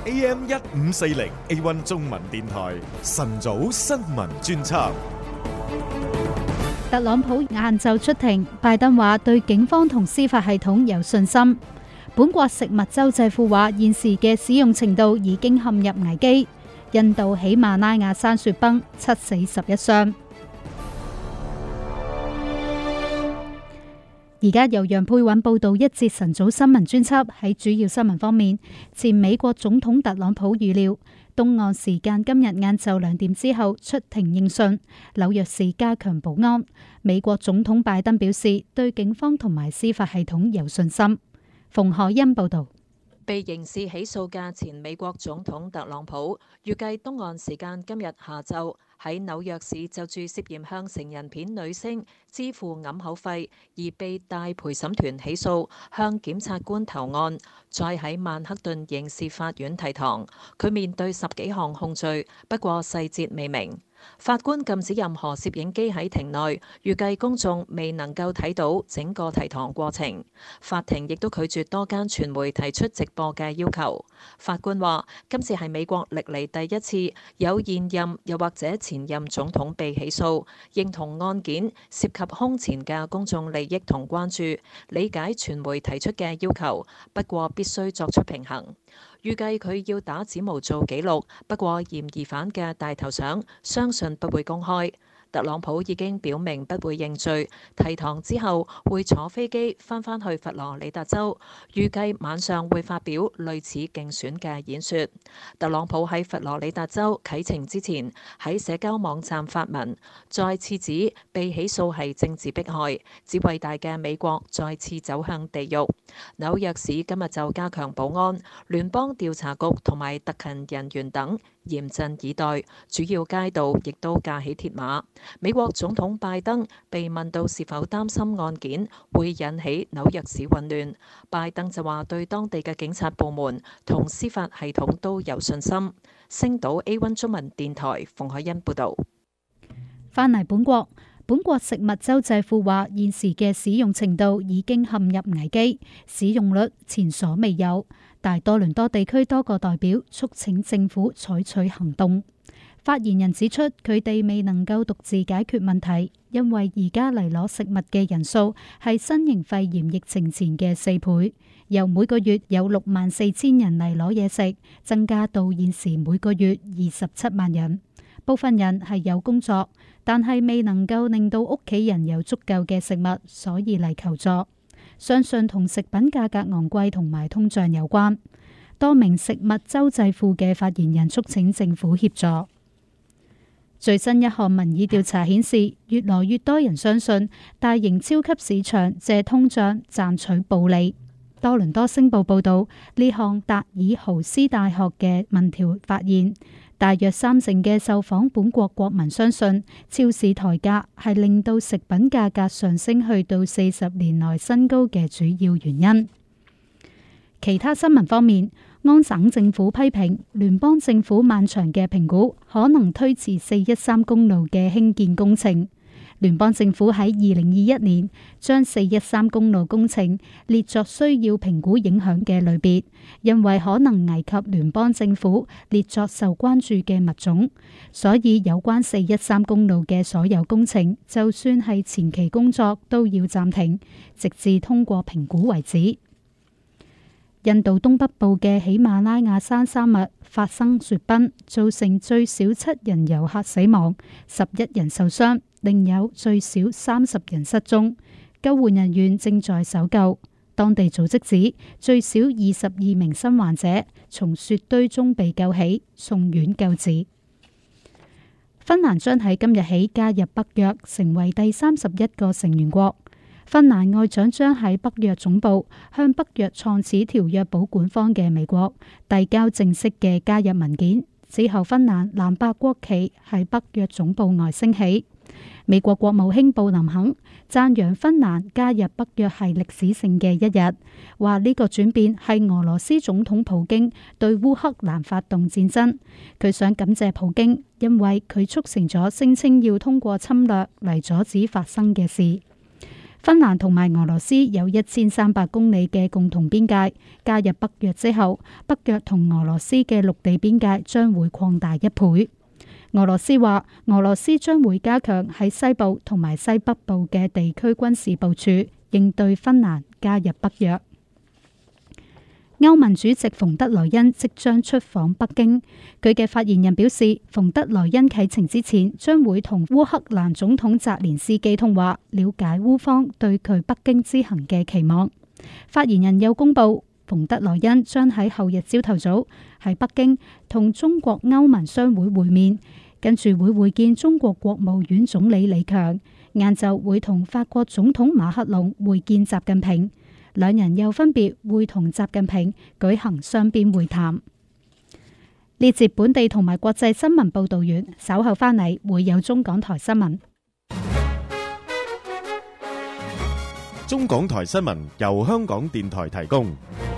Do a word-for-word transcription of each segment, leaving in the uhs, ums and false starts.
A M 一五四零 A 一 中文電台晨早新聞專輯。 特朗普晏晝出庭，拜登話對警方同司法系統有信心。本國食物州智庫話現時嘅使用程度已經陷入危機。印度喜馬拉雅山雪崩，七死十一傷。而家由楊佩韻報道一節晨早新聞專輯。喺主要新聞方面，前美國總統特朗普預料東岸時間今日晏晝兩點之後出庭應訊，紐約市加強保安。美國總統拜登表示對警方同埋司法系統有信心。馮海欣報道。 被刑事起訴嘅前美國總統特朗普，預計東岸時間今日下晝喺紐約市就住涉嫌向成人片女星支付揞口費而被帶陪審團起訴，向檢察官投案，再喺曼克頓刑事法院提堂。佢面對十幾項控罪，不過細節未明。法官禁止任何攝影機喺庭內，預計公眾未能夠睇到整個提堂過程。法庭亦都拒絕多間傳媒提出直播嘅要求。法官話：今次係美國歷嚟第一次有現任又或者前任總統被起訴，認同案件涉及空前嘅公眾利益同關注，理解傳媒提出嘅要求，不過必須作出平衡。預計佢要打指模做記錄，不過嫌疑犯嘅大頭相相信不會公開。特朗普已經表明不會認罪，提堂之後會坐飛機翻返去佛羅里達州，預計晚上會發表類似競選嘅演說。特朗普喺佛羅里達州啟程之前，喺社交網站發文，再次指被起訴係政治迫害，指偉大嘅美國再次走向地獄。紐約市今日就加強保安，聯邦調查局同埋特勤人員等嚴陣以待，主要街道亦都架起鐵馬。美國總統拜登被問到是否擔心案件會引起紐約市混亂，拜登就話對當地嘅警察部門同司法系統都有信心。星島 A 一 中文電台馮海欣報導。 返嚟本國，本國食物州智庫話現時嘅使用程度已經陷入危機，使用率前所未有。大多倫多地區多個代表促請政府採取行動。發言人指出，佢哋未能夠獨自解決問題，因為而家嚟攞食物嘅人數係新型肺炎疫情前嘅四倍，由每個月有六萬四千人嚟攞嘢食，增加到現時每個月二十七萬人。部分人係有工作，但係未能夠令到屋企人有足夠嘅食物，所以嚟求助。相信同食品價格昂貴同埋通脹有關。多名食物州智庫嘅發言人促請政府協助。最新一項民意調查顯示，越來越多人相信大型超級市場借通脹賺取暴利。多倫多星報報導，呢項達爾豪斯大學嘅民調發現，大約三成嘅受訪本國國民相信超市抬價係令到食品價格上升去到四十年來新高嘅主要原因。其他新聞方面，安省政府批評聯邦政府漫長嘅評估可能推遲四一三公路嘅興建工程。聯邦政府喺二零二一年將四一三公路工程列作需要評估影響嘅類別，因為可能危及聯邦政府列作受關注嘅物種，所以有關四一三公路嘅所有工程，就算係前期工作都要暫停，直至通過評估為止。印度東北部嘅喜馬拉雅山山脈發生雪崩，造成最少七人遊客死亡，十一人受傷，另有最少三十人失蹤。救援人員正在搜救。當地組織指，最少二十二名新患者從雪堆中被救起，送院救治。芬蘭將喺今日起加入北約，成為第三十一個成員國。芬蘭外長將喺北約總部向北約創始條約保管方嘅美國遞交正式嘅加入文件，之後芬蘭藍白國旗喺北約總部外升起。美國國務卿布林肯讚揚芬蘭加入北約係歷史性嘅一日，話呢個轉變係俄羅斯總統普京對烏克蘭發動戰爭。佢想感謝普京，因為佢促成咗聲稱要通過侵略嚟阻止發生嘅事。 芬蘭同埋俄羅斯有一千三百公里嘅共同邊界，加入北約之後，北約同俄羅斯嘅陸地邊界將會擴大一倍。俄羅斯話，俄羅斯將會加強喺西部同埋西北部嘅地區軍事部署，應對芬蘭加入北約。歐盟主席馮德萊恩即將出訪北京，佢嘅發言人表示，馮德萊恩啟程之前將會同烏克蘭總統澤連斯基通話，了解烏方對佢北京之行嘅期望。發言人又公布，馮德萊恩將喺後日朝頭早喺北京同中國歐盟商會會面，跟住會會見中國國務院總理李強，晏晝會同法國總統馬克龍會見習近平。兩人又分別會同習近平舉行雙邊會談。呢節本地同埋國際新聞報道完，稍後返嚟會有中港台新聞。 中港台新聞由香港電台提供。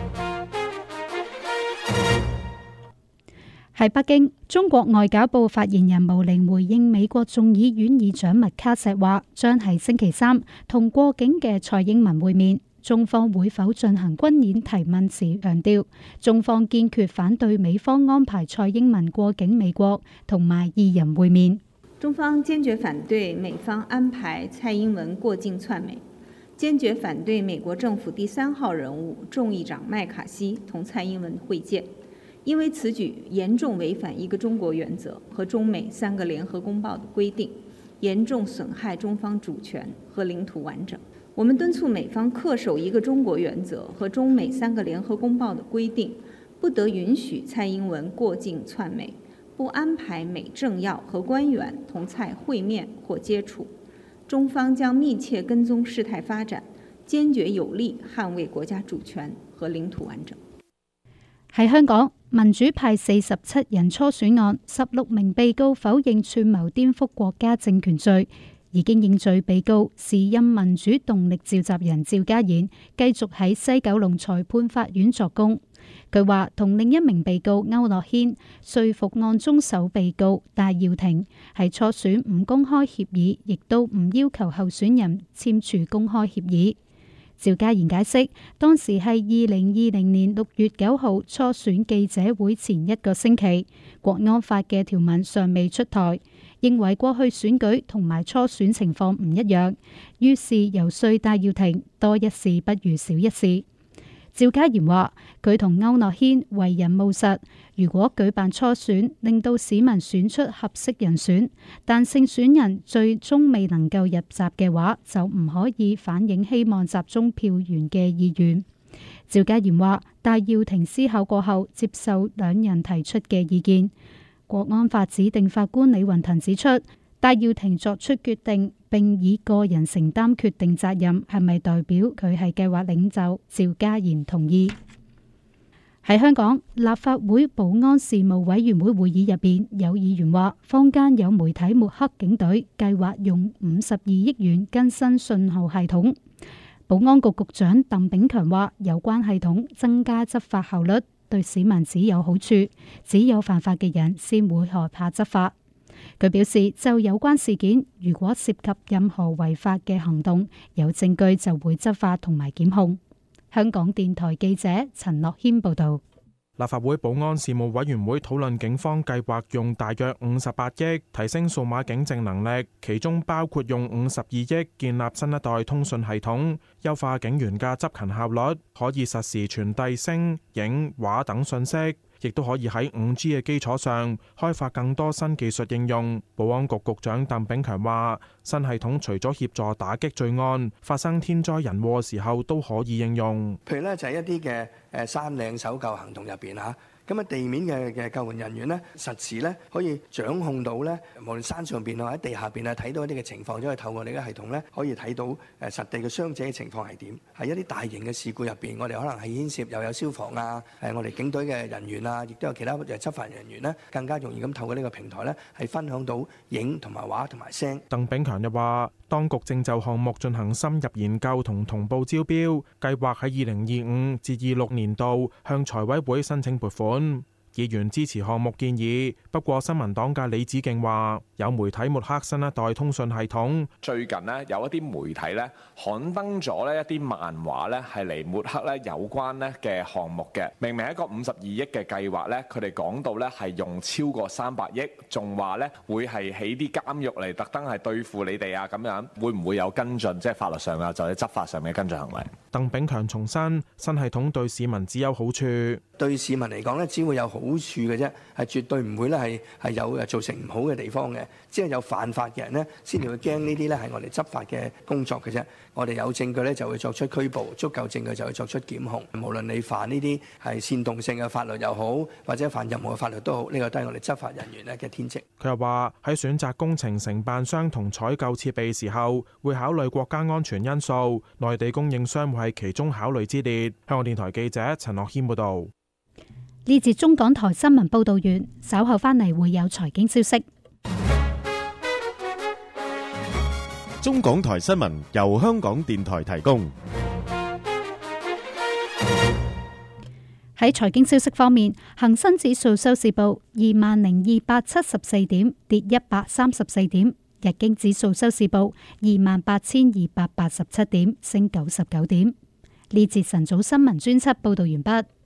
喺北京，中國外交部發言人毛寧回應美國眾議院議長麥卡錫話，將喺星期三同過境嘅蔡英文會面。中方會否進行軍演提問時強調，中方堅決反對美方安排蔡英文過境美國同埋二人會面。 中方堅決反對美方安排蔡英文過境竄美，堅決反對美國政府第三號人物眾議長麥卡錫同蔡英文會見，因為此舉嚴重違反一個中國原則和中美三個聯合公報的規定，嚴重損害中方主權和領土完整。我們敦促美方恪守一個中國原則和中美三個聯合公報的規定，不得允許蔡英文過境竄美，不安排美政要和官員同蔡會面或接觸。中方將密切跟蹤事態發展，堅決有力捍衛國家主權和領土完整。 喺香港，民主派四十七人初選案，十六名被告否認串謀顛覆國家政權罪。已經認罪被告時任民主動力召集人趙家賢繼續喺西九龍裁判法院作供。佢話同另一名被告區諾軒說服案中首被告戴耀廷喺初選唔公開協議，亦都唔要求候選人簽署公開協議。趙家賢解釋，當時係二零二零年六月九號初選記者會前一個星期，國安法嘅條文尚未出台，認為過去選舉同埋初選情況唔一樣，於是游說戴耀廷多一事不如少一事。趙家賢話：佢同區諾軒為人務實，如果舉辦初選，令到市民選出合適人選，但勝選人最終未能夠入閘嘅話，就唔可以反映希望集中票源嘅意願。趙家賢話：戴耀廷思考過後，接受兩人提出嘅意見。國安法指定法官李雲騰指出，戴耀廷作出決定並以個人承擔決定責任，係咪代表佢係計劃領袖？趙家賢同意。喺香港，立法會保安事務委員會會議入邊，有議員話，坊間有媒體抹黑警隊，計劃用五十二億元更新信號系統。保安局局長鄧炳強話，有關系統增加執法效率，對市民只有好處，只有犯法嘅人先會害怕執法。佢表示，就有關事件，如果涉及任何違法嘅行動，有證據就會執法同埋檢控。香港電台記者陳樂謙報道。 立法會保安事務委員會討論警方計劃用大約五十八億提升數碼警政能力，其中包括用五十二億建立新一代通訊系統，優化警員嘅執勤效率，可以實時傳遞聲、影、畫等信息，亦都可以喺五 G 嘅基礎上開發更多新技術應用。保安局局長鄧炳強話，新系統除咗協助打擊罪案，發生天災人禍時候都可以應用。 譬如咧就係一啲嘅誒山嶺搜救行動入邊嚇。咁啊，地面嘅嘅救援人員呢，實時咧可以掌控到咧，無論山上邊啊，或者地下邊啊，睇到一啲嘅情況，因為透過你嘅系統咧，可以睇到誒實地嘅傷者嘅情況係點。喺一啲大型嘅事故入邊，我哋可能係牽涉又有消防啊，誒我哋警隊嘅人員啊，亦都有其他誒執法人員呢，更加容易咁透過呢個平台咧，係分享到影同埋畫同埋聲。 鄧炳強又話，當局正就項目進行深入研究同同步招標，計劃喺二零二五至二六年度向財委會申請撥款。 議員支持項目建議。不過新民黨嘅李梓敬話，有媒體抹黑新一代通訊系統。 最近呢，有一啲媒體咧刊登咗呢一啲漫畫咧係嚟抹黑咧有關咧嘅項目嘅。明明係一個五十二億嘅計劃咧，佢哋講到咧係用超過三百億，仲話咧會係起啲監獄嚟特登係對付你哋啊咁樣，會唔會有跟進？即係法律上啊，就係執法上面嘅跟進行為？ 鄧炳強重申，新系統對市民只有好處， 對市民嚟講咧，只會有好處嘅啫，係絕對唔會咧係係有誒造成唔好嘅地方嘅。只係有犯法嘅人呢，先至會驚呢啲咧係我哋執法嘅工作嘅啫。我哋有證據咧就會作出拘捕，足夠證據就會作出檢控。無論你犯呢啲係煽動性嘅法律又好，或者犯任何嘅法律都好，呢個都係我哋執法人員咧嘅天職。 佢又話喺選擇工程承辦商同採購設備時候，會考慮國家安全因素，內地供應商會係其中考慮之列。香港電台記者陳樂謙報道。 呢節中港台新聞報道完，稍後返嚟會有財經消息。 中港台新聞由香港電台提供。 喺財經消息方面，恒生指數收市報二萬零二百七十四點，跌一百三十四點；日經指數收市報二萬八千二百八十七點，升九十九點。呢節晨早新聞專輯報道完畢。